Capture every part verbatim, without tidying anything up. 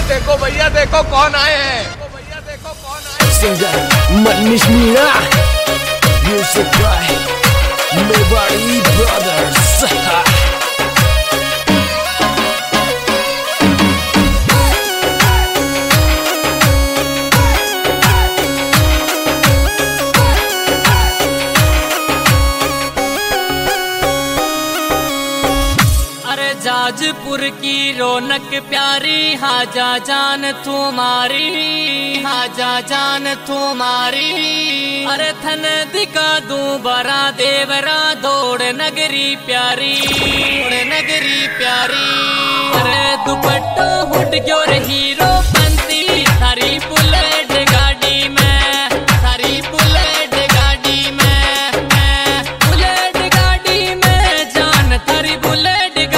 देखो भैया देखो कौन आए हैं, देखो भैया देखो कौन आए। Singer Manish Meena, music by Mewari brothers. Jajpur की रौनक प्यारी, हाजा जान तुम्हारी, हाजा जान तुम्हारी। अरे थन दिखा दूं बरा देवरा, दौड़ नगरी प्यारी, दौड़ नगरी प्यारी। अरे दुपट्टो हुड ग्योर हीरो पंती, थारी बुलेट गाड़ी में, थारी बुलेट गाड़ी में, बुलेट गाड़ी में जान, थारी बुलेट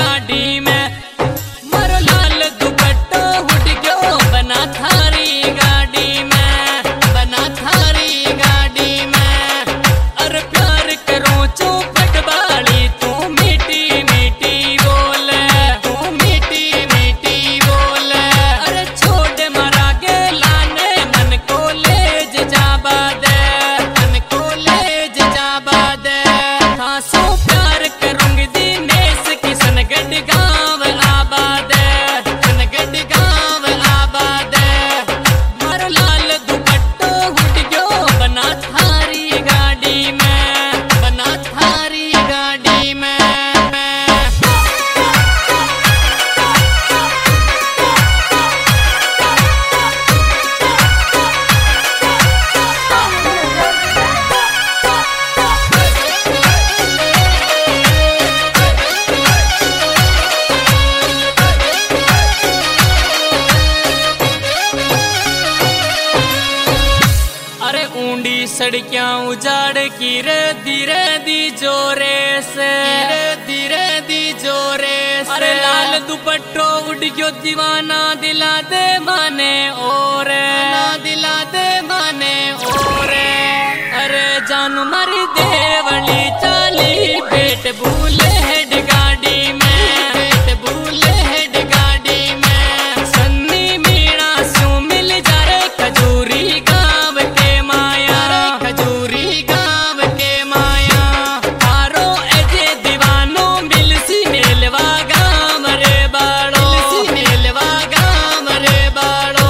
सड़कियां उजाड़ की रे धीरे दी जोरे से, धीरे दी जोरे से। अरे लाल दुपट्टो उड़ गयो दीवाना, दिला दे माने और ना दिला दे माने और। अरे जानू मारी देवली चाली, बेट भूले हेड गाड़ी में, बेट भूले हेड गाड़ी में। सन्नी मीणा सू मिल जा रे खजूरी गाँव के माया, खजूरी गाँव के माया। हारो एजे दीवानो मिल सी मेलवा गाँव रे बाड़ो, मिल सी मेलवा गाँव रे बाड़ो।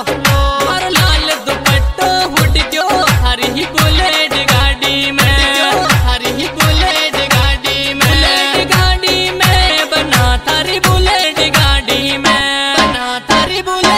और लाल दुपट्टो हुड गयो हरी ही बुलेट गाड़ी में, हरी ही बुलेट गाड़ी में, बुलेट गाड़ी में बना थारी बुलेट गाड़ी में, बना थारी बुलेट